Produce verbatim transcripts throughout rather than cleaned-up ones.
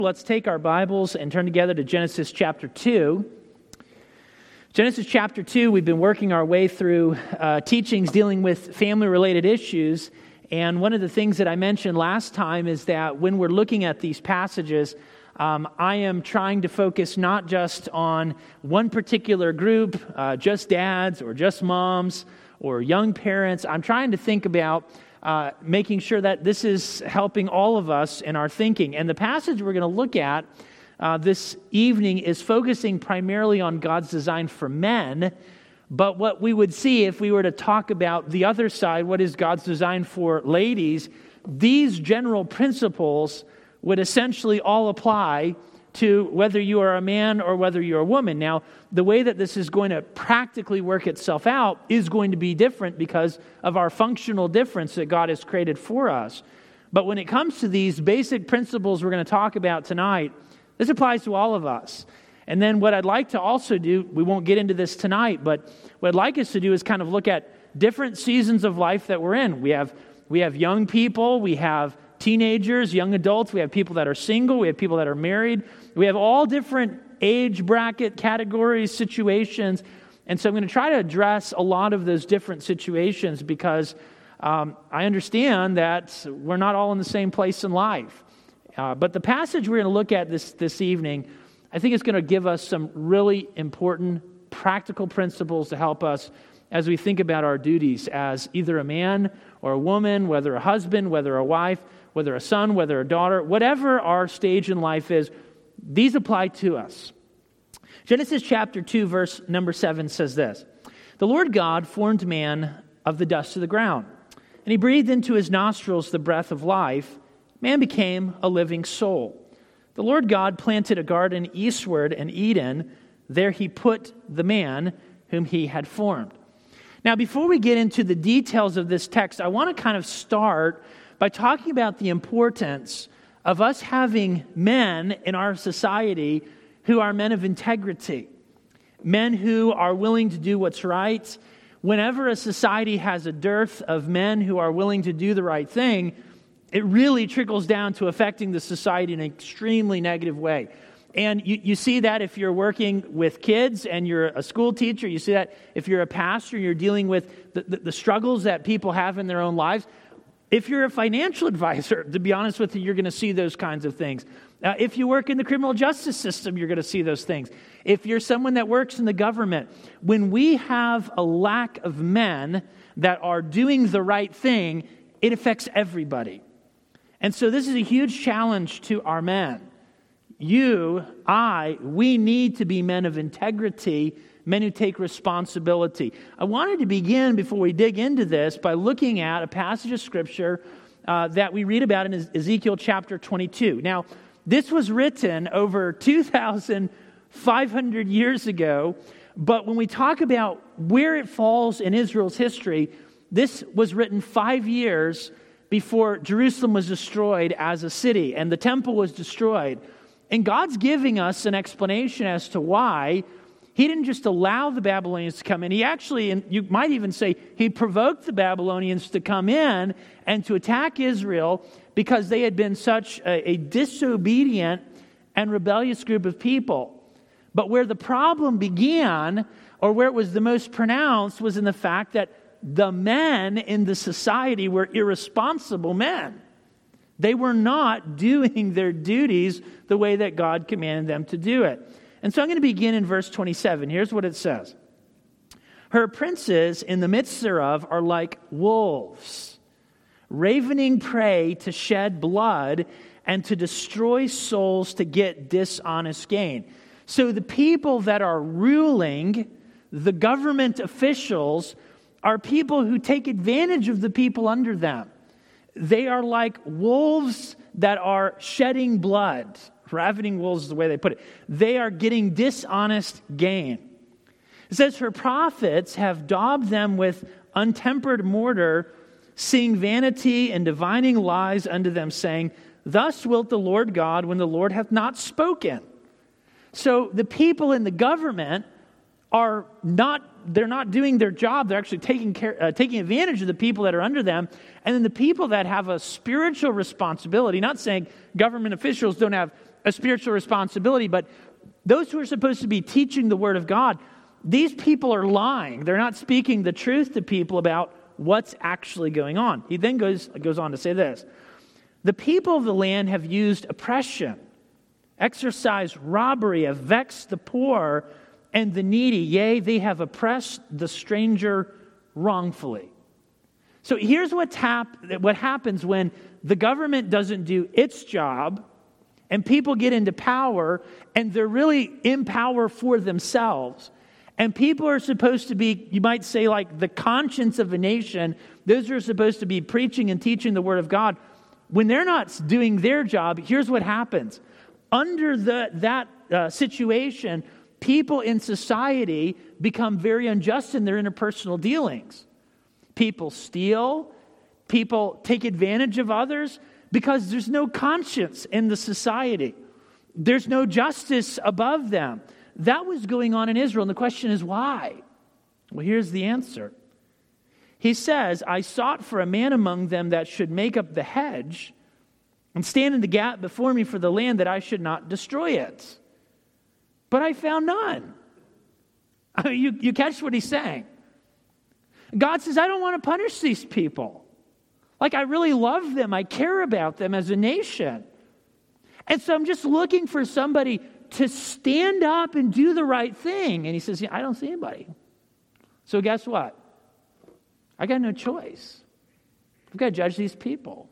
Let's take our Bibles and turn together to Genesis chapter two. Genesis chapter two, we've been working our way through uh, teachings dealing with family-related issues. And one of the things that I mentioned last time is that when we're looking at these passages, um, I am trying to focus not just on one particular group, uh, just dads or just moms or young parents. I'm trying to think about Uh, making sure that this is helping all of us in our thinking. And the passage we're going to look at uh, this evening is focusing primarily on God's design for men. But what we would see if we were to talk about the other side, what is God's design for ladies, these general principles would essentially all apply to whether you are a man or whether you're a woman. Now, the way that this is going to practically work itself out is going to be different because of our functional difference that God has created for us. But when it comes to these basic principles we're going to talk about tonight, this applies to all of us. And then what I'd like to also do, we won't get into this tonight, but what I'd like us to do is kind of look at different seasons of life that we're in. We have we have young people, we have teenagers, young adults, we have people that are single, we have people that are married. We have all different age bracket categories, situations. And so I'm going to try to address a lot of those different situations because um, I understand that we're not all in the same place in life. Uh, but the passage we're going to look at this, this evening, I think it's going to give us some really important practical principles to help us as we think about our duties as either a man or a woman, whether a husband, whether a wife, whether a son, whether a daughter, whatever our stage in life is, these apply to us. Genesis chapter two, verse number seven says this: "The Lord God formed man of the dust of the ground, and he breathed into his nostrils the breath of life. Man became a living soul. The Lord God planted a garden eastward in Eden. There he put the man whom he had formed." Now, before we get into the details of this text, I want to kind of start by talking about the importance of us having men in our society who are men of integrity, men who are willing to do what's right. Whenever a society has a dearth of men who are willing to do the right thing, it really trickles down to affecting the society in an extremely negative way. And you, you see that if you're working with kids and you're a school teacher. You see that if you're a pastor, you're dealing with the, the, the struggles that people have in their own lives. If you're a financial advisor, to be honest with you, you're going to see those kinds of things. Uh, if you work in the criminal justice system, you're going to see those things. If you're someone that works in the government, when we have a lack of men that are doing the right thing, it affects everybody. And so this is a huge challenge to our men. You, I, we need to be men of integrity, men who take responsibility. I wanted to begin, before we dig into this, by looking at a passage of Scripture uh, that we read about in Ezekiel chapter twenty-two. Now, this was written over two thousand five hundred years ago, but when we talk about where it falls in Israel's history, this was written five years before Jerusalem was destroyed as a city, and the temple was destroyed. And God's giving us an explanation as to why He didn't just allow the Babylonians to come in. He actually, and you might even say, He provoked the Babylonians to come in and to attack Israel because they had been such a, a disobedient and rebellious group of people. But where the problem began, or where it was the most pronounced, was in the fact that the men in the society were irresponsible men. They were not doing their duties the way that God commanded them to do it. And so I'm going to begin in verse twenty-seven. Here's what it says: "Her princes in the midst thereof are like wolves, ravening prey to shed blood and to destroy souls to get dishonest gain." So the people that are ruling, the government officials, are people who take advantage of the people under them. They are like wolves that are shedding blood. Ravening wolves is the way they put it. They are getting dishonest gain. It says, "Her prophets have daubed them with untempered mortar, seeing vanity and divining lies unto them, saying, Thus wilt the Lord God, when the Lord hath not spoken." So the people in the government are not, they're not doing their job. They're actually taking care, uh, taking advantage of the people that are under them. And then the people that have a spiritual responsibility, not saying government officials don't have a spiritual responsibility, but those who are supposed to be teaching the Word of God, these people are lying. They're not speaking the truth to people about what's actually going on. He then goes, goes on to say this. The people of the land have used oppression, exercised robbery, have vexed the poor and the needy. Yea, they have oppressed the stranger wrongfully. So here's what's hap- what happens when the government doesn't do its job and people get into power and they're really in power for themselves. And people are supposed to be, you might say, like the conscience of a nation. Those are supposed to be preaching and teaching the Word of God. When they're not doing their job, here's what happens. Under the, that uh, situation, people in society become very unjust in their interpersonal dealings. People steal. People take advantage of others because there's no conscience in the society. There's no justice above them. That was going on in Israel, and the question is why? Well, here's the answer. He says, I sought for a man among them that should make up the hedge and stand in the gap before me for the land that I should not destroy it. But I found none. I mean, you, you catch what he's saying. God says, I don't want to punish these people. Like, I really love them. I care about them as a nation. And so I'm just looking for somebody to stand up and do the right thing. And he says, yeah, I don't see anybody. So guess what? I got no choice. I've got to judge these people.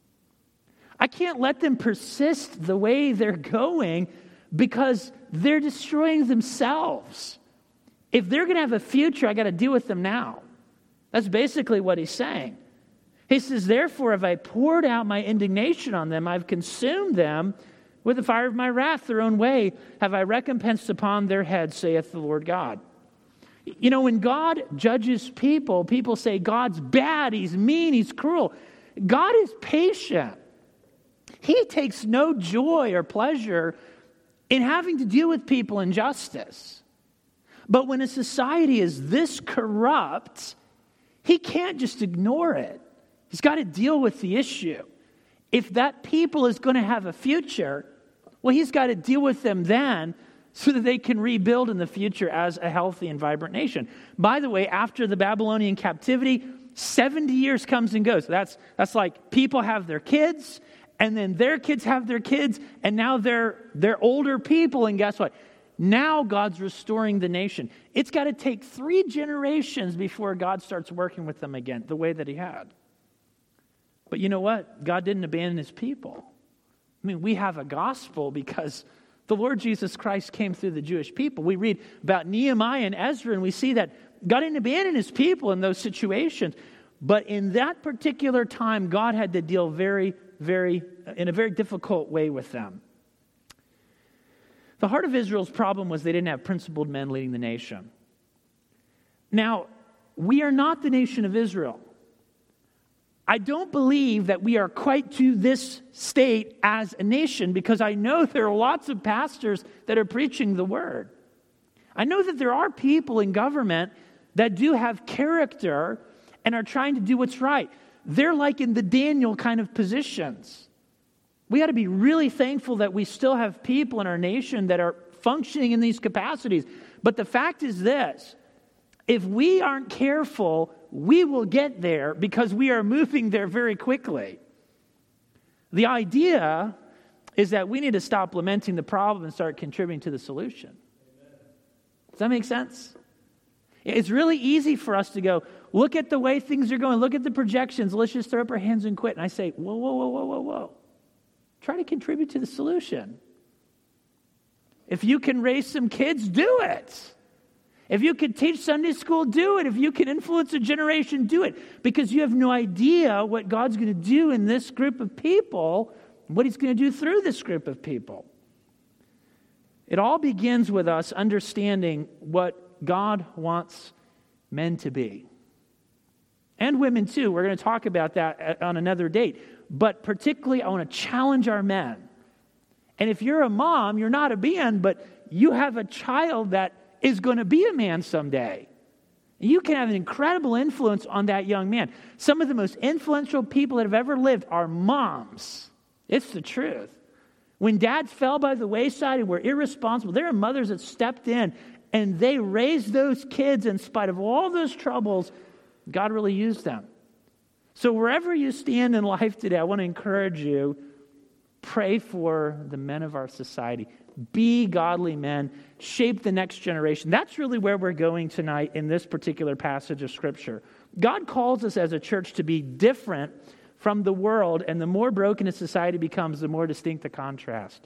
I can't let them persist the way they're going because they're destroying themselves. If they're going to have a future, I got to deal with them now. That's basically what he's saying. He says, therefore, have I poured out my indignation on them, I've consumed them with the fire of my wrath, their own way have I recompensed upon their heads, saith the Lord God. You know, when God judges people, people say, God's bad, he's mean, he's cruel. God is patient. He takes no joy or pleasure in having to deal with people in justice. But when a society is this corrupt, he can't just ignore it. He's got to deal with the issue. If that people is going to have a future, well, he's got to deal with them then so that they can rebuild in the future as a healthy and vibrant nation. By the way, after the Babylonian captivity, seventy years comes and goes. That's, that's like people have their kids, and then their kids have their kids, and now they're, they're older people, and guess what? Now God's restoring the nation. It's got to take three generations before God starts working with them again, the way that he had. But you know what? God didn't abandon his people. I mean, we have a gospel because the Lord Jesus Christ came through the Jewish people. We read about Nehemiah and Ezra, and we see that God didn't abandon his people in those situations. But in that particular time, God had to deal very, very, in a very difficult way with them. The heart of Israel's problem was they didn't have principled men leading the nation. Now, we are not the nation of Israel. I don't believe that we are quite to this state as a nation because I know there are lots of pastors that are preaching the word. I know that there are people in government that do have character and are trying to do what's right. They're like in the Daniel kind of positions. We got to be really thankful that we still have people in our nation that are functioning in these capacities. But the fact is this, if we aren't careful, we will get there because we are moving there very quickly. The idea is that we need to stop lamenting the problem and start contributing to the solution. Does that make sense? It's really easy for us to go, look at the way things are going, look at the projections, let's just throw up our hands and quit. And I say, whoa, whoa, whoa, whoa, whoa, whoa. Try to contribute to the solution. If you can raise some kids, do it. If you can teach Sunday school, do it. If you can influence a generation, do it. Because you have no idea what God's going to do in this group of people, what he's going to do through this group of people. It all begins with us understanding what God wants men to be. And women too. We're going to talk about that on another date. But particularly, I want to challenge our men. And if you're a mom, you're not a man, but you have a child that is going to be a man someday. You can have an incredible influence on that young man. Some of the most influential people that have ever lived are moms. It's the truth. When dads fell by the wayside and were irresponsible, there are mothers that stepped in and they raised those kids in spite of all those troubles. God really used them. So wherever you stand in life today, I want to encourage you, pray for the men of our society. Be godly men. Shape the next generation. That's really where we're going tonight in this particular passage of Scripture. God calls us as a church to be different from the world, and the more broken a society becomes, the more distinct the contrast.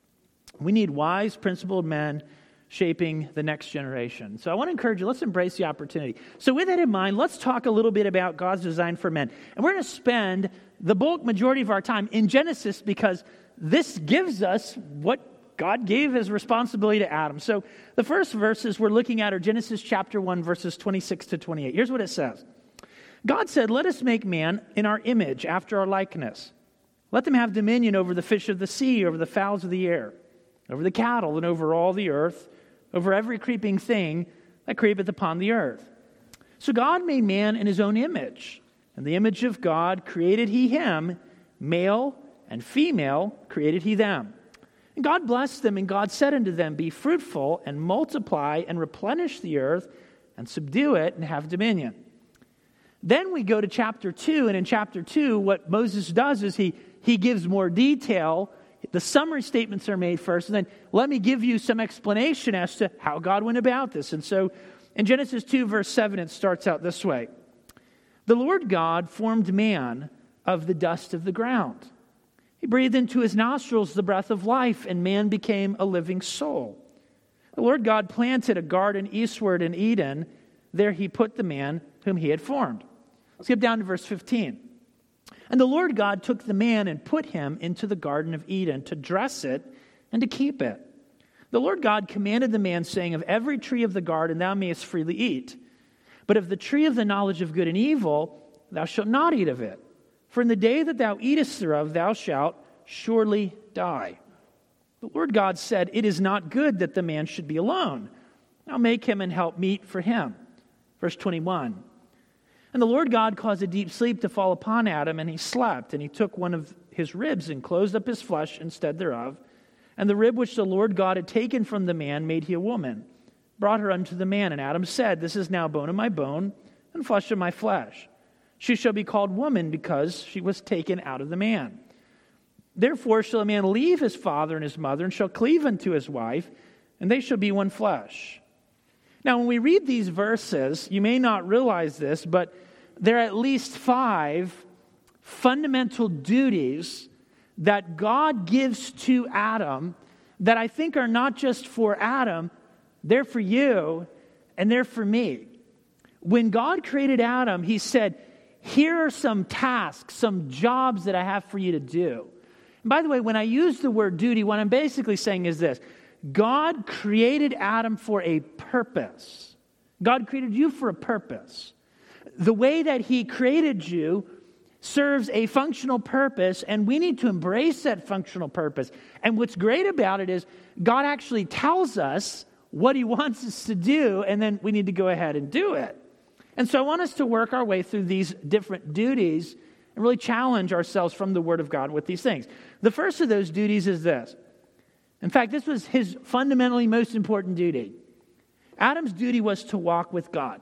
We need wise, principled men shaping the next generation. So I want to encourage you, let's embrace the opportunity. So with that in mind, let's talk a little bit about God's design for men. And we're going to spend the bulk majority of our time in Genesis because this gives us what God gave as responsibility to Adam. So the first verses we're looking at are Genesis chapter one, verses twenty-six to twenty-eight. Here's what it says. God said, "Let us make man in our image, after our likeness. Let them have dominion over the fish of the sea, over the fowls of the air, over the cattle, and over all the earth, over every creeping thing that creepeth upon the earth." So God made man in his own image. In the image of God created he him, male and female created he them. And God blessed them, and God said unto them, "Be fruitful, and multiply, and replenish the earth, and subdue it, and have dominion." Then we go to chapter two, and in chapter two, what Moses does is he, he gives more detail. The summary statements are made first, and then let me give you some explanation as to how God went about this. And so in Genesis two, verse seven, it starts out this way. "The Lord God formed man of the dust of the ground. He breathed into his nostrils the breath of life, and man became a living soul. The Lord God planted a garden eastward in Eden. There he put the man whom he had formed." Skip down to verse fifteen. "And the Lord God took the man and put him into the Garden of Eden to dress it and to keep it. The Lord God commanded the man, saying, Of every tree of the garden thou mayest freely eat, but of the tree of the knowledge of good and evil thou shalt not eat of it. For in the day that thou eatest thereof thou shalt surely die. The Lord God said, It is not good that the man should be alone. I'll make him and help meet for him." Verse twenty-one. "And the Lord God caused a deep sleep to fall upon Adam, and he slept. And he took one of his ribs and closed up his flesh instead thereof. And the rib which the Lord God had taken from the man made he a woman, brought her unto the man. And Adam said, This is now bone of my bone and flesh of my flesh. She shall be called woman, because she was taken out of the man. Therefore shall a man leave his father and his mother, and shall cleave unto his wife, and they shall be one flesh." Now, when we read these verses, you may not realize this, but there are at least five fundamental duties that God gives to Adam that I think are not just for Adam, they're for you, and they're for me. When God created Adam, he said, here are some tasks, some jobs that I have for you to do. And by the way, when I use the word duty, what I'm basically saying is this. God created Adam for a purpose. God created you for a purpose. The way that he created you serves a functional purpose, and we need to embrace that functional purpose. And what's great about it is God actually tells us what he wants us to do, and then we need to go ahead and do it. And so I want us to work our way through these different duties and really challenge ourselves from the Word of God with these things. The first of those duties is this. In fact, this was his fundamentally most important duty. Adam's duty was to walk with God.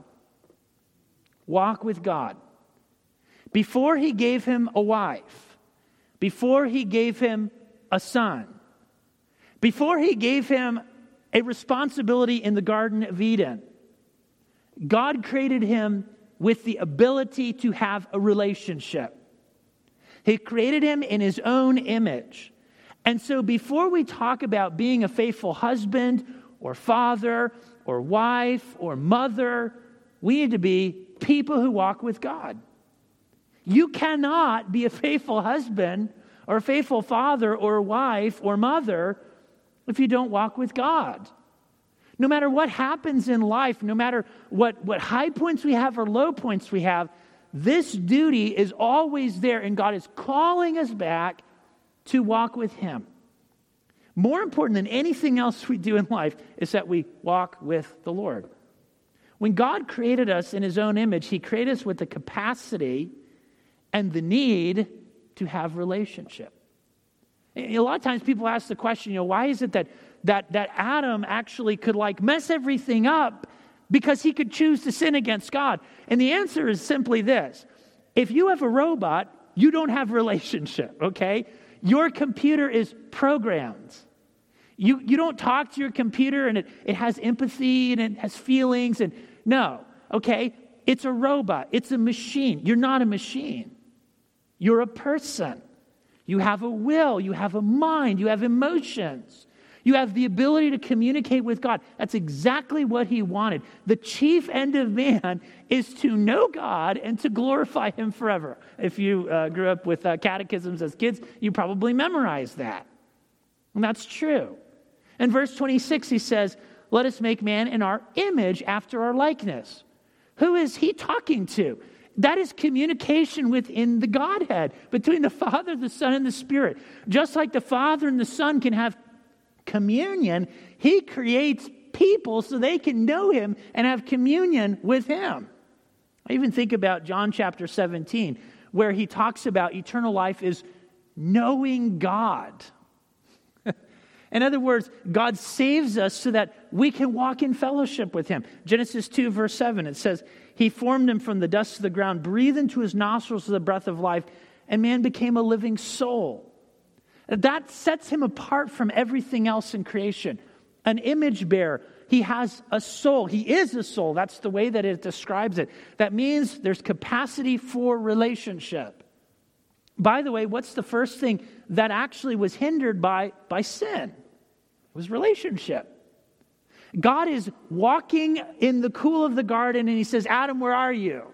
Walk with God. Before he gave him a wife, before he gave him a son, before he gave him a responsibility in the Garden of Eden, God created him with the ability to have a relationship. He created him in his own image. And so before we talk about being a faithful husband or father or wife or mother, we need to be people who walk with God. You cannot be a faithful husband or a faithful father or wife or mother if you don't walk with God. No matter what happens in life, no matter what, what high points we have or low points we have, this duty is always there, and God is calling us back to walk with him. More important than anything else we do in life is that we walk with the Lord. When God created us in his own image, he created us with the capacity and the need to have relationship. A lot of times people ask the question, you know, why is it that that that Adam actually could like mess everything up because he could choose to sin against God? And the answer is simply this. If you have a robot, you don't have a relationship, okay? Your computer is programmed. You, you don't talk to your computer and it, it has empathy and it has feelings. And no, okay? It's a robot. It's a machine. You're not a machine. You're a person. You have a will. You have a mind. You have emotions. You have the ability to communicate with God. That's exactly what he wanted. The chief end of man is to know God and to glorify him forever. If you uh, grew up with uh, catechisms as kids, you probably memorized that. And that's true. In verse twenty-six, he says, let us make man in our image after our likeness. Who is he talking to? That is communication within the Godhead, between the Father, the Son, and the Spirit. Just like the Father and the Son can have communion, he creates people so they can know him and have communion with him. I even think about John chapter seventeen, where he talks about eternal life is knowing God. In other words, God saves us so that we can walk in fellowship with him. Genesis two, verse seven, it says, he formed him from the dust of the ground, breathed into his nostrils the breath of life, and man became a living soul. That sets him apart from everything else in creation. An image bearer. He has a soul. He is a soul. That's the way that it describes it. That means there's capacity for relationship. By the way, what's the first thing that actually was hindered by, by sin? It was relationship. God is walking in the cool of the garden and he says, Adam, where are you?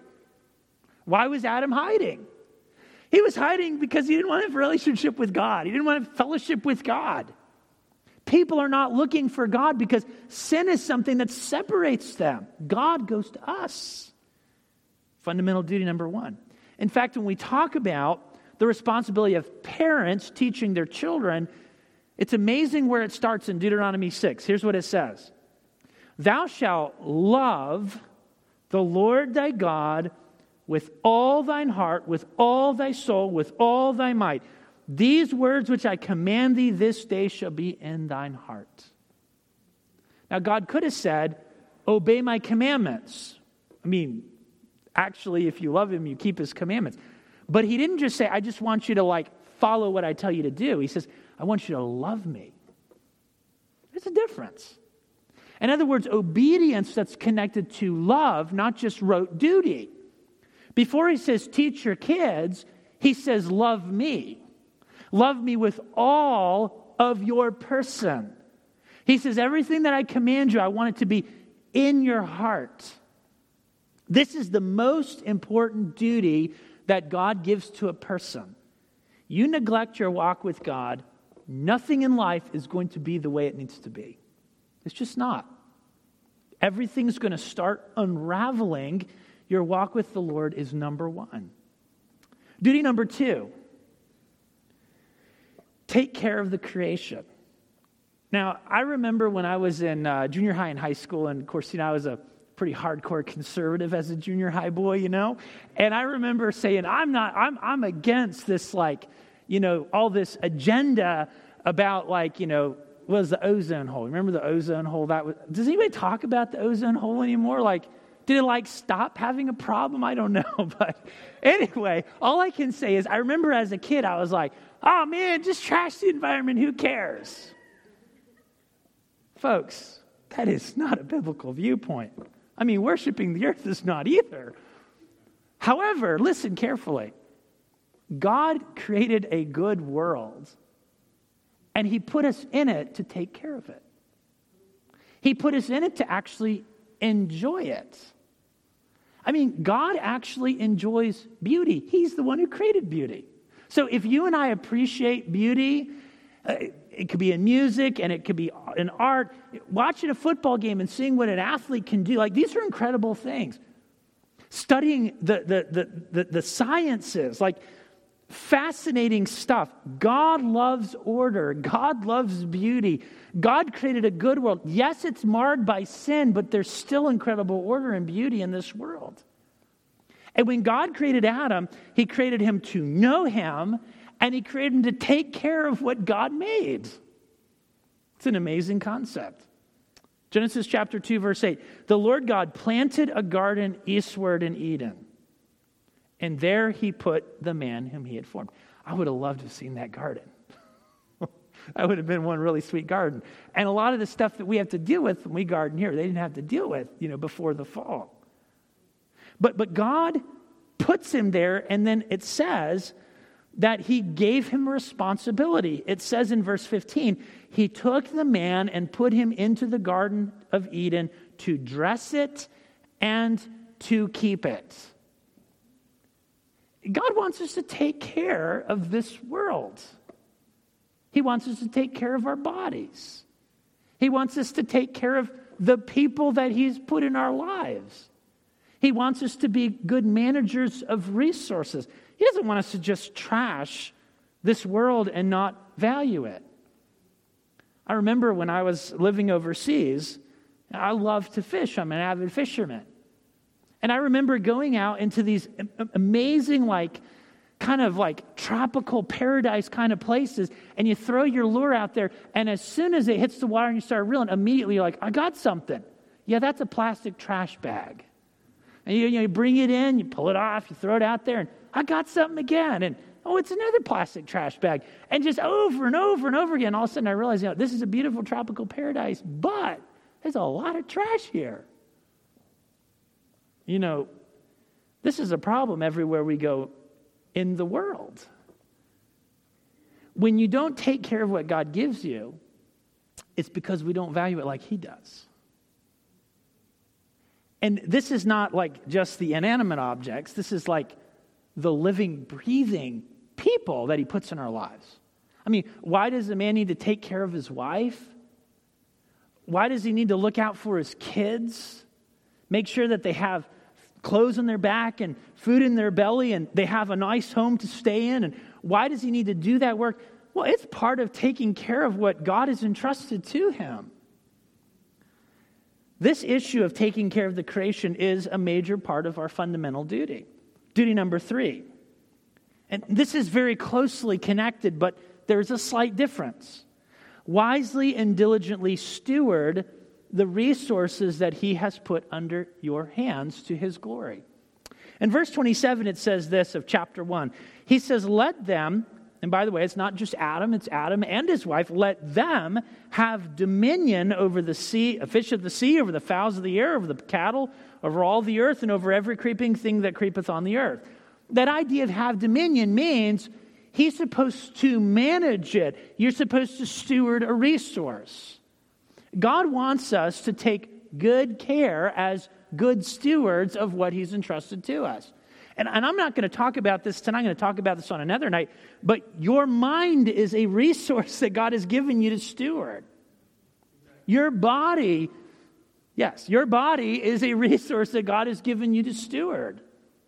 Why was Adam hiding? He was hiding because he didn't want to have a relationship with God. He didn't want to have fellowship with God. People are not looking for God because sin is something that separates them. God goes to us. Fundamental duty number one. In fact, when we talk about the responsibility of parents teaching their children, it's amazing where it starts in Deuteronomy six. Here's what it says. Thou shalt love the Lord thy God with all thine heart, with all thy soul, with all thy might. These words which I command thee this day shall be in thine heart. Now, God could have said, obey my commandments. I mean, actually, if you love him, you keep his commandments. But he didn't just say, I just want you to like follow what I tell you to do. He says, I want you to love me. There's a difference. In other words, obedience that's connected to love, not just rote duty. Before he says, teach your kids, he says, love me. Love me with all of your person. He says, everything that I command you, I want it to be in your heart. This is the most important duty that God gives to a person. You neglect your walk with God, nothing in life is going to be the way it needs to be. It's just not. Everything's going to start unraveling. Your walk with the Lord is number one. Duty number two, take care of the creation. Now, I remember when I was in uh, junior high and high school, and of course, you know, I was a pretty hardcore conservative as a junior high boy, you know? And I remember saying, I'm not, I'm I'm against this, like, you know, all this agenda about, like, you know, what was the ozone hole? Remember the ozone hole? That was, does anybody talk about the ozone hole anymore? Like, did it, like, stop having a problem? I don't know. But anyway, all I can say is I remember as a kid, I was like, oh, man, just trash the environment. Who cares? Folks, that is not a biblical viewpoint. I mean, worshiping the earth is not either. However, listen carefully. God created a good world, and he put us in it to take care of it. He put us in it to actually enjoy it. I mean, God actually enjoys beauty. He's the one who created beauty. So if you and I appreciate beauty, uh, it could be in music and it could be in art, watching a football game and seeing what an athlete can do, like, these are incredible things. Studying the the the the, the sciences, like, fascinating stuff. God loves order. God loves beauty. God created a good world. Yes, it's marred by sin, but there's still incredible order and beauty in this world. And when God created Adam, he created him to know him and he created him to take care of what God made. It's an amazing concept. Genesis chapter two, verse eight. The Lord God planted a garden eastward in Eden, and there he put the man whom he had formed. I would have loved to have seen that garden. That would have been one really sweet garden. And a lot of the stuff that we have to deal with when we garden here, they didn't have to deal with, you know, before the fall. But but God puts him there, and then it says that he gave him responsibility. It says in verse fifteen, he took the man and put him into the Garden of Eden to dress it and to keep it. God wants us to take care of this world. He wants us to take care of our bodies. He wants us to take care of the people that he's put in our lives. He wants us to be good managers of resources. He doesn't want us to just trash this world and not value it. I remember when I was living overseas, I loved to fish. I'm an avid fisherman. And I remember going out into these amazing, like, kind of like tropical paradise kind of places, and you throw your lure out there, and as soon as it hits the water and you start reeling, immediately you're like, I got something. Yeah, that's a plastic trash bag. And you, you, know, you bring it in, you pull it off, you throw it out there, and I got something again. And oh, it's another plastic trash bag. And just over and over and over again, all of a sudden I realize, you know, this is a beautiful tropical paradise, but there's a lot of trash here. You know, this is a problem everywhere we go in the world. When you don't take care of what God gives you, it's because we don't value it like he does. And this is not like just the inanimate objects. This is like the living, breathing people that he puts in our lives. I mean, why does a man need to take care of his wife? Why does he need to look out for his kids? Make sure that they have clothes on their back and food in their belly and they have a nice home to stay in. And why does he need to do that work? Well, it's part of taking care of what God has entrusted to him. This issue of taking care of the creation is a major part of our fundamental duty. Duty number three. And this is very closely connected, but there's a slight difference. Wisely and diligently steward the resources that he has put under your hands to his glory. In verse twenty-seven, it says this of chapter one. He says, let them, and by the way, it's not just Adam, it's Adam and his wife, let them have dominion over the sea, a fish of the sea, over the fowls of the air, over the cattle, over all the earth, and over every creeping thing that creepeth on the earth. That idea of have dominion means he's supposed to manage it. You're supposed to steward a resource. God wants us to take good care as good stewards of what he's entrusted to us. And, and I'm not going to talk about this tonight. I'm going to talk about this on another night. But your mind is a resource that God has given you to steward. Your body, yes, your body is a resource that God has given you to steward.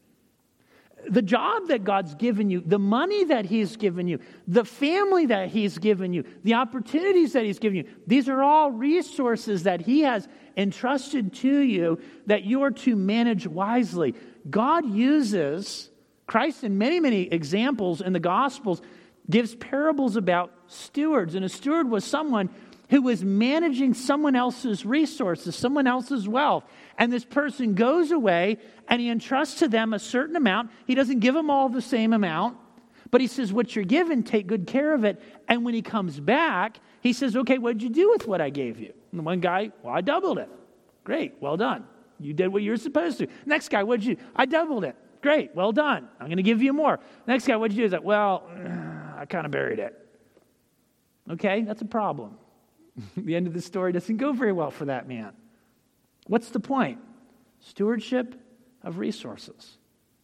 The job that God's given you, the money that he's given you, the family that he's given you, the opportunities that he's given you, these are all resources that he has entrusted to you that you are to manage wisely. God uses, Christ in many, many examples in the Gospels, gives parables about stewards. And a steward was someone who was managing someone else's resources, someone else's wealth. And this person goes away and he entrusts to them a certain amount. He doesn't give them all the same amount, but he says, what you're given, take good care of it. And when he comes back, he says, okay, what did you do with what I gave you? And the one guy, well, I doubled it. Great, well done. You did what you were supposed to. Next guy, what did you do? I doubled it. Great, well done. I'm going to give you more. Next guy, what did you do? He's like, well, I kind of buried it. Okay, that's a problem. The end of the story doesn't go very well for that man. What's the point? Stewardship of resources.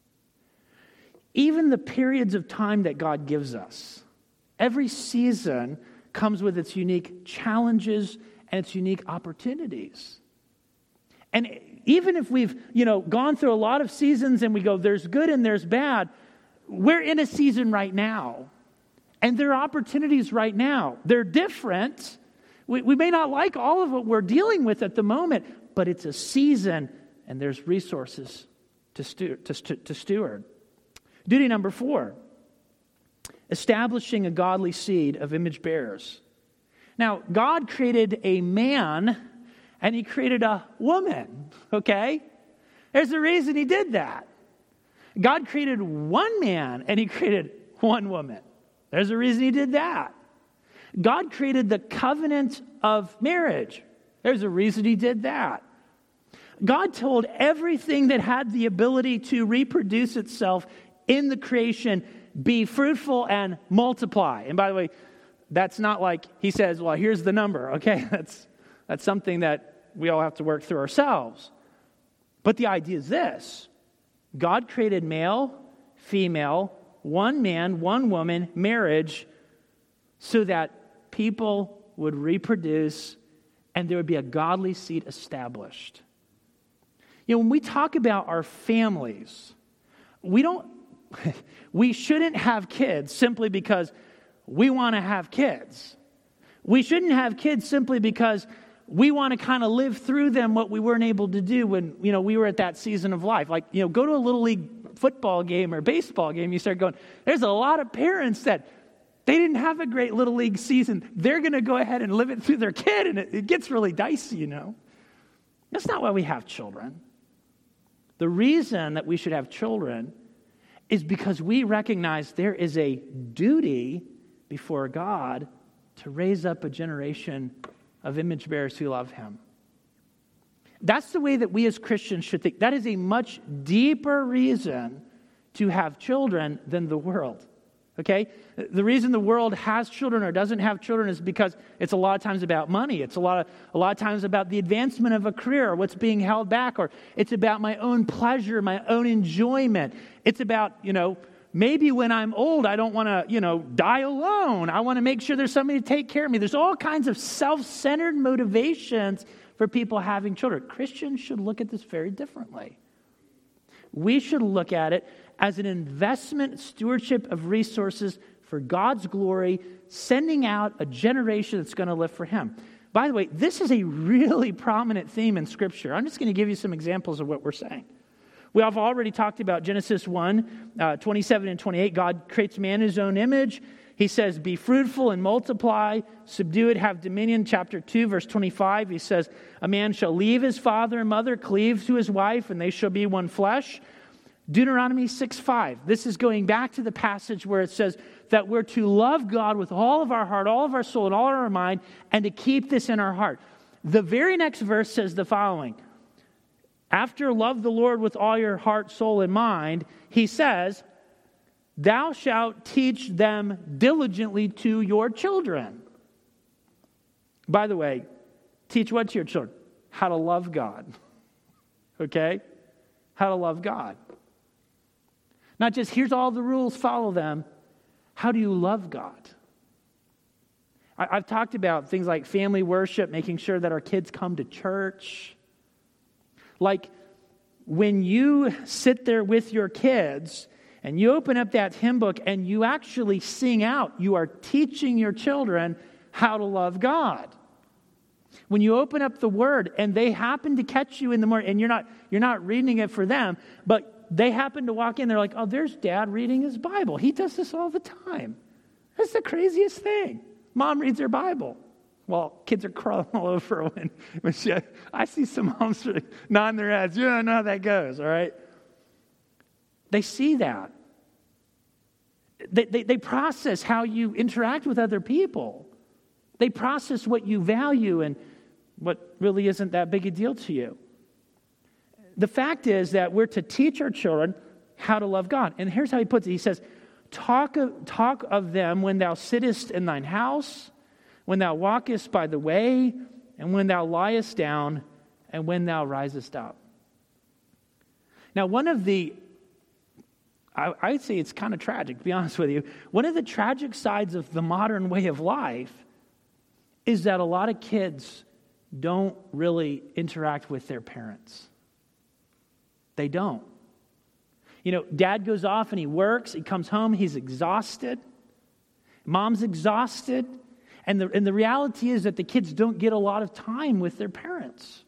Even the periods of time that God gives us, every season comes with its unique challenges and its unique opportunities. And even if we've, you know, gone through a lot of seasons and we go, there's good and there's bad, we're in a season right now. And there are opportunities right now. They're different. We, we may not like all of what we're dealing with at the moment, but it's a season and there's resources to, stu- to, stu- to steward. Duty number four. establishing a godly seed of image bearers. Now, God created a man and he created a woman, okay? There's a reason he did that. God created one man and he created one woman. There's a reason he did that. God created the covenant of marriage. There's a reason he did that. God told everything that had the ability to reproduce itself in the creation, be fruitful and multiply. And by the way, that's not like he says, well, here's the number, okay? That's, that's something that we all have to work through ourselves. But the idea is this. God created male, female, one man, one woman, marriage, so that people would reproduce and there would be a godly seed established. You know, when we talk about our families, we don't, we shouldn't have kids simply because we want to have kids. We shouldn't have kids simply because we want to kind of live through them what we weren't able to do when, you know, we were at that season of life. Like, you know, go to a little league football game or baseball game, you start going, there's a lot of parents that they didn't have a great little league season. They're going to go ahead and live it through their kid, and it, it gets really dicey, you know. That's not why we have children. The reason that we should have children is because we recognize there is a duty before God to raise up a generation of image bearers who love him. That's the way that we as Christians should think. That is a much deeper reason to have children than the world. Okay? The reason the world has children or doesn't have children is because it's a lot of times about money. It's a lot of a lot of times about the advancement of a career, or what's being held back, or it's about my own pleasure, my own enjoyment. It's about, you know, maybe when I'm old, I don't want to, you know, die alone. I want to make sure there's somebody to take care of me. There's all kinds of self-centered motivations for people having children. Christians should look at this very differently. We should look at it as an investment stewardship of resources for God's glory, sending out a generation that's going to live for him. By the way, this is a really prominent theme in Scripture. I'm just going to give you some examples of what we're saying. We have already talked about Genesis one, uh, twenty-seven and twenty-eight. God creates man in his own image. He says, be fruitful and multiply, subdue it, have dominion. Chapter two, verse twenty-five, he says, a man shall leave his father and mother, cleave to his wife, and they shall be one flesh. Deuteronomy six five. This is going back to the passage where it says that we're to love God with all of our heart, all of our soul, and all of our mind, and to keep this in our heart. The very next verse says the following. After love the Lord with all your heart, soul, and mind, he says, thou shalt teach them diligently to your children. By the way, teach what to your children? How to love God. Okay? How to love God. Not just, here's all the rules, follow them. How do you love God? I, I've talked about things like family worship, making sure that our kids come to church. Like, when you sit there with your kids and you open up that hymn book and you actually sing out, you are teaching your children how to love God. When you open up the Word and they happen to catch you in the morning, and you're not you're not reading it for them, but they happen to walk in, they're like, oh, there's Dad reading his Bible. He does this all the time. That's the craziest thing. Mom reads her Bible. Well, kids are crawling all over when, when she, I see some moms nodding their heads. You don't know how that goes, all right? They see that. They, they, they process how you interact with other people. They process what you value and what really isn't that big a deal to you. The fact is that we're to teach our children how to love God. And here's how he puts it. He says, talk of, talk of them when thou sittest in thine house, when thou walkest by the way, and when thou liest down, and when thou risest up. Now, one of the, I, I'd say it's kind of tragic, to be honest with you. One of the tragic sides of the modern way of life is that a lot of kids don't really interact with their parents. They don't. You know, dad goes off and he works, he comes home, he's exhausted. Mom's exhausted. And the, and the reality is that the kids don't get a lot of time with their parents.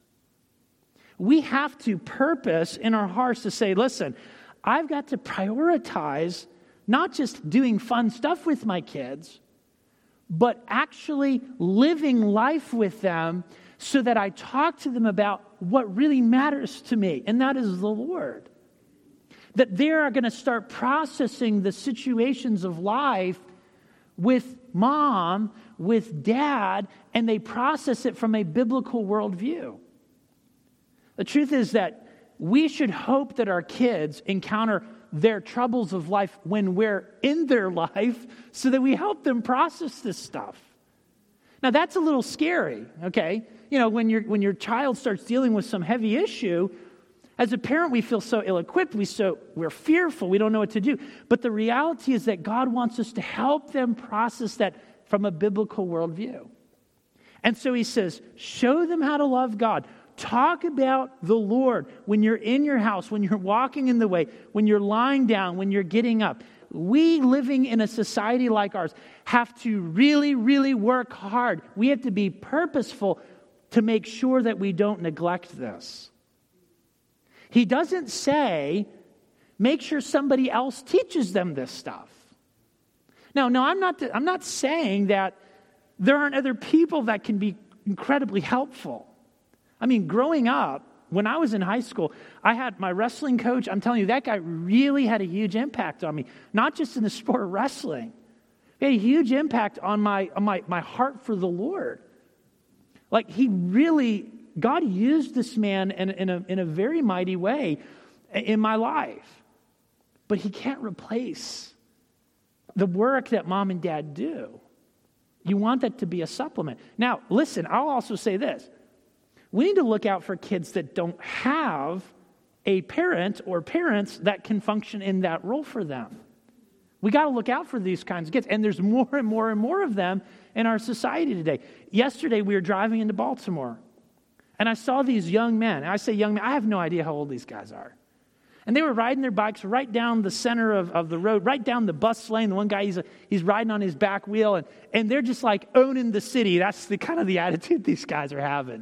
We have to purpose in our hearts to say, listen, I've got to prioritize not just doing fun stuff with my kids, but actually living life with them so that I talk to them about what really matters to me, and that is the Lord. That they are going to start processing the situations of life with mom, with dad, and they process it from a biblical worldview. The truth is that we should hope that our kids encounter their troubles of life when we're in their life so that we help them process this stuff. Now, that's a little scary, okay? You know, when your when your child starts dealing with some heavy issue, as a parent, we feel so ill-equipped, we so, we're fearful, we don't know what to do. But the reality is that God wants us to help them process that from a biblical worldview. And so he says, show them how to love God. Talk about the Lord when you're in your house, when you're walking in the way, when you're lying down, when you're getting up. We, living in a society like ours, have to really, really work hard. We have to be purposeful to make sure that we don't neglect this. He doesn't say, make sure somebody else teaches them this stuff. Now, no, I'm not, I'm not saying that there aren't other people that can be incredibly helpful. I mean, growing up, when I was in high school, I had my wrestling coach. I'm telling you, that guy really had a huge impact on me, not just in the sport of wrestling. He had a huge impact on my, on my, my heart for the Lord. Like, he really, God used this man in, in, a, in a very mighty way in my life. But he can't replace the work that mom and dad do. You want that to be a supplement. Now, listen, I'll also say this. We need to look out for kids that don't have a parent or parents that can function in that role for them. We got to look out for these kinds of kids. And there's more and more and more of them in our society today. Yesterday, we were driving into Baltimore, and I saw these young men. And I say young men, I have no idea how old these guys are. And they were riding their bikes right down the center of, of the road, right down the bus lane. The one guy, he's, a, he's riding on his back wheel, and, and they're just like owning the city. That's the kind of the attitude these guys are having.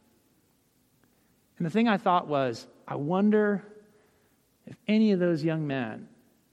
And the thing I thought was, I wonder if any of those young men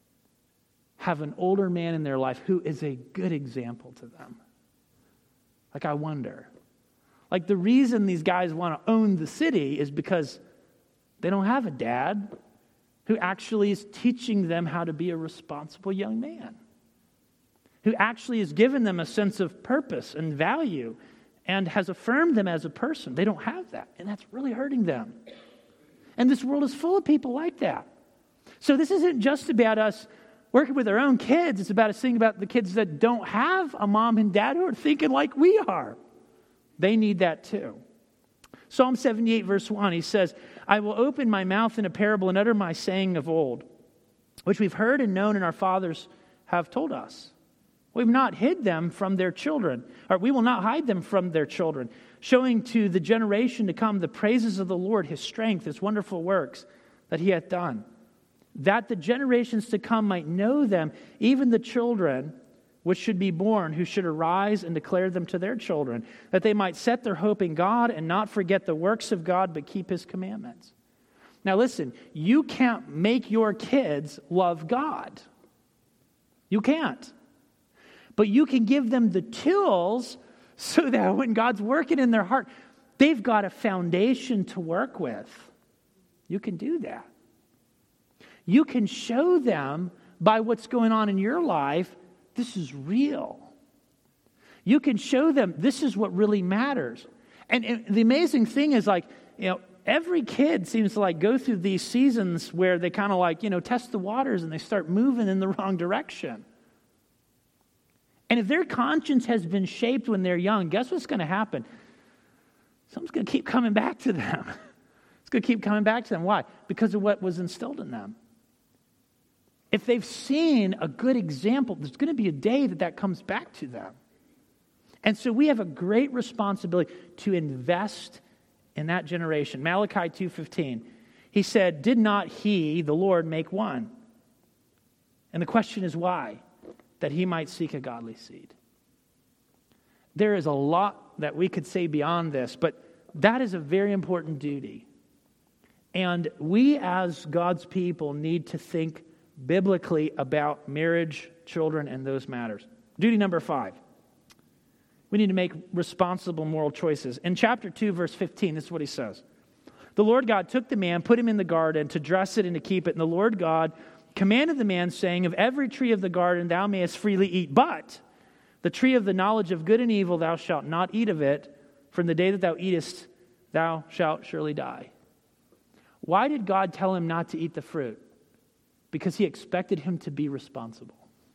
have an older man in their life who is a good example to them. Like, I wonder. Like, the reason these guys want to own the city is because they don't have a dad who actually is teaching them how to be a responsible young man, who actually has given them a sense of purpose and value and has affirmed them as a person. They don't have that, and that's really hurting them. And this world is full of people like that. So this isn't just about us working with our own kids. It's about us thinking about the kids that don't have a mom and dad who are thinking like we are. They need that too. Psalm seventy-eight, verse one, he says, I will open my mouth in a parable and utter my saying of old, which we've heard and known and our fathers have told us. We've not hid them from their children, or we will not hide them from their children, showing to the generation to come the praises of the Lord, his strength, his wonderful works that he hath done, that the generations to come might know them, even the children which should be born, who should arise and declare them to their children, that they might set their hope in God and not forget the works of God, but keep his commandments. Now listen, you can't make your kids love God. You can't. But you can give them the tools so that when God's working in their heart, they've got a foundation to work with. You can do that. You can show them by what's going on in your life, this is real. You can show them this is what really matters. And, and the amazing thing is, like, you know, every kid seems to like go through these seasons where they kind of like, you know, test the waters and they start moving in the wrong direction. And if their conscience has been shaped when they're young, guess what's going to happen? Something's going to keep coming back to them. It's going to keep coming back to them. Why? Because of what was instilled in them. If they've seen a good example, there's going to be a day that that comes back to them. And so we have a great responsibility to invest in that generation. Malachi two fifteen, he said, did not he, the Lord, make one? And the question is why? That he might seek a godly seed. There is a lot that we could say beyond this, but that is a very important duty. And we as God's people need to think biblically about marriage, children, and those matters. Duty number five. We need to make responsible moral choices. In chapter two, verse fifteen, this is what he says. The Lord God took the man, put him in the garden to dress it and to keep it. And the Lord God commanded the man, saying, of every tree of the garden thou mayest freely eat, but the tree of the knowledge of good and evil thou shalt not eat of it. From the day that thou eatest, thou shalt surely die. Why did God tell him not to eat the fruit? Because he expected him to be responsible.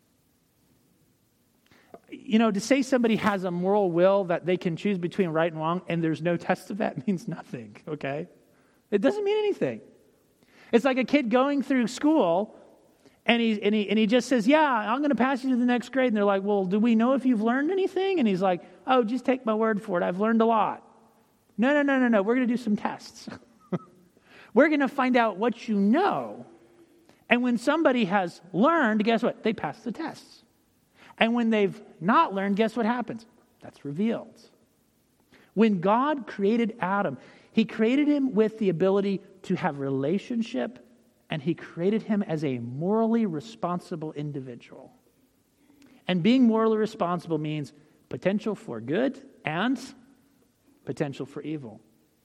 You know, to say somebody has a moral will that they can choose between right and wrong and there's no test of that means nothing, okay? It doesn't mean anything. It's like a kid going through school and he, and he, and he just says, yeah, I'm going to pass you to the next grade. And they're like, well, do we know if you've learned anything? And he's like, oh, just take my word for it. I've learned a lot. No, no, no, no, no. We're going to do some tests. We're going to find out what you know. And when somebody has learned, guess what? They pass the tests. And when they've not learned, guess what happens? That's revealed. When God created Adam, he created him with the ability to have relationship, and he created him as a morally responsible individual. And being morally responsible means potential for good and potential for evil.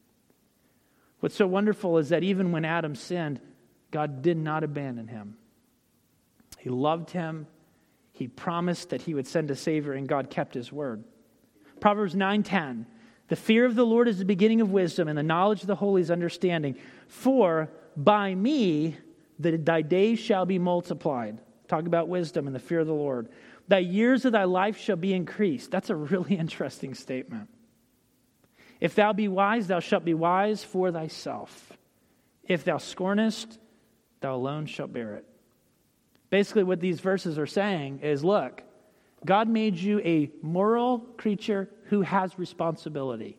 What's so wonderful is that even when Adam sinned, God did not abandon him. He loved him. He promised that he would send a Savior, and God kept his word. Proverbs nine ten, the fear of the Lord is the beginning of wisdom, and the knowledge of the holy is understanding. For by me the, thy days shall be multiplied. Talk about wisdom and the fear of the Lord. Thy years of thy life shall be increased. That's a really interesting statement. If thou be wise, thou shalt be wise for thyself. If thou scornest, thou alone shalt bear it. Basically, what these verses are saying is, look, God made you a moral creature who has responsibility.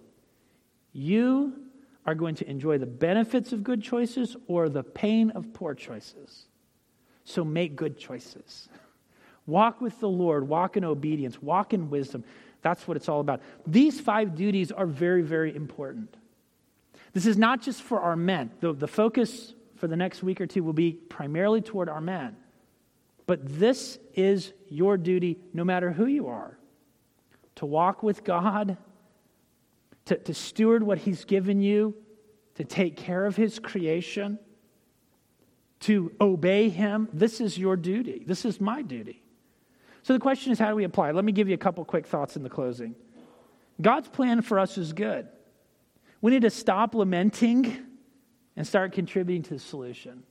You are going to enjoy the benefits of good choices or the pain of poor choices. So make good choices. Walk with the Lord. Walk in obedience. Walk in wisdom. That's what it's all about. These five duties are very, very important. This is not just for our men. The, the focus for the next week or two will be primarily toward our men. But this is your duty no matter who you are. To walk with God, to, to steward what he's given you, to take care of his creation, to obey him. This is your duty. This is my duty. So the question is, how do we apply it? Let me give you a couple quick thoughts in the closing. God's plan for us is good. We need to stop lamenting and start contributing to the solution.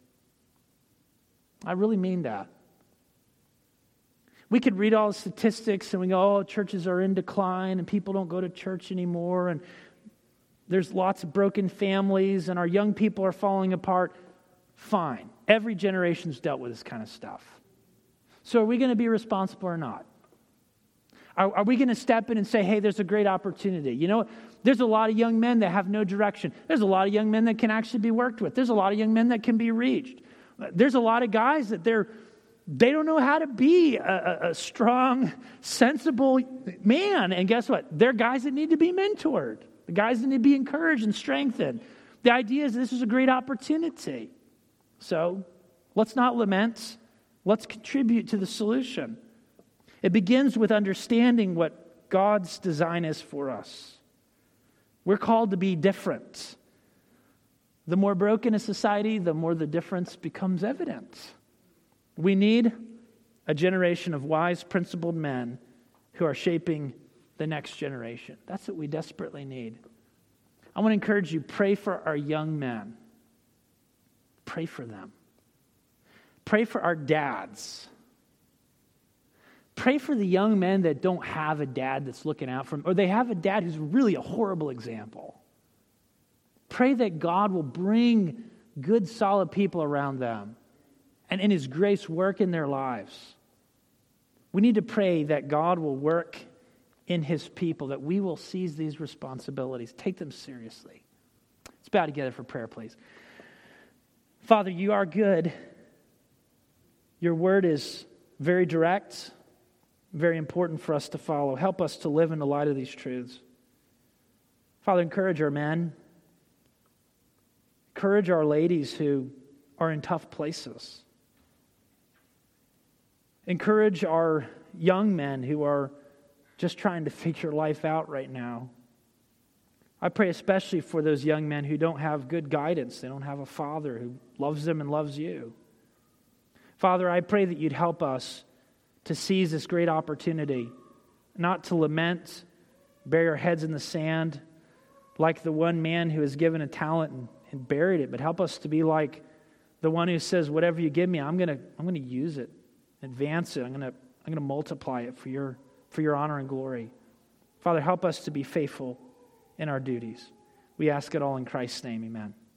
I really mean that. We could read all the statistics and we go, oh, churches are in decline and people don't go to church anymore and there's lots of broken families and our young people are falling apart. Fine. Every generation's dealt with this kind of stuff. So are we going to be responsible or not? Are, are we going to step in and say, hey, there's a great opportunity? You know, there's a lot of young men that have no direction. There's a lot of young men that can actually be worked with. There's a lot of young men that can be reached. There's a lot of guys that they're They don't know how to be a, a, a strong, sensible man. And guess what? They're guys that need to be mentored. The guys that need to be encouraged and strengthened. The idea is this is a great opportunity. So let's not lament. Let's contribute to the solution. It begins with understanding what God's design is for us. We're called to be different. The more broken a society, the more the difference becomes evident. We need a generation of wise, principled men who are shaping the next generation. That's what we desperately need. I want to encourage you, pray for our young men. Pray for them. Pray for our dads. Pray for the young men that don't have a dad that's looking out for them, or they have a dad who's really a horrible example. Pray that God will bring good, solid people around them and in his grace work in their lives. We need to pray that God will work in his people, that we will seize these responsibilities, take them seriously. Let's bow together for prayer, please. Father, you are good. Your word is very direct, very important for us to follow. Help us to live in the light of these truths. Father, encourage our men. Encourage our ladies who are in tough places. Encourage our young men who are just trying to figure life out right now. I pray especially for those young men who don't have good guidance. They don't have a father who loves them and loves you. Father, I pray that you'd help us to seize this great opportunity, not to lament, bury our heads in the sand, like the one man who was given a talent and, and buried it, but help us to be like the one who says, whatever you give me, I'm gonna I'm gonna use it, advance it, I'm gonna I'm gonna multiply it for your for your honor and glory. Father, help us to be faithful in our duties. We ask it all in Christ's name, amen.